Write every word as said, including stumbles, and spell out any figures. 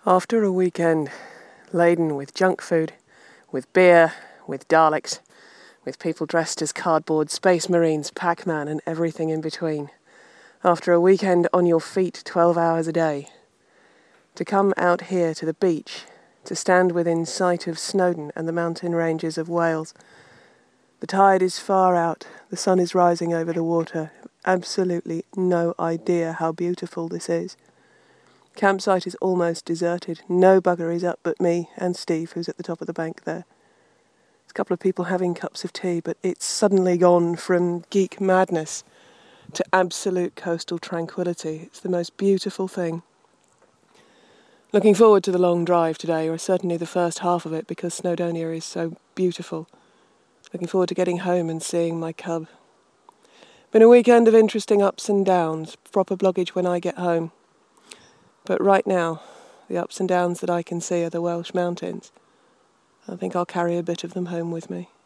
After a weekend laden with junk food, with beer, with Daleks, with people dressed as cardboard space marines, Pac-Man and everything in between, after a weekend on your feet twelve hours a day, to come out here to the beach, to stand within sight of Snowdon and the mountain ranges of Wales. The tide is far out, the sun is rising over the water. Absolutely no idea how beautiful this is. Campsite is almost deserted. No bugger is up but me and Steve, who's at the top of the bank there. There's a couple of people having cups of tea, but it's suddenly gone from geek madness to absolute coastal tranquility. It's the most beautiful thing. Looking forward to the long drive today, or certainly the first half of it, because Snowdonia is so beautiful. Looking forward to getting home and seeing my cub. Been a weekend of interesting ups and downs, proper bloggage when I get home. But right now, the ups and downs that I can see are the Welsh mountains. I think I'll carry a bit of them home with me.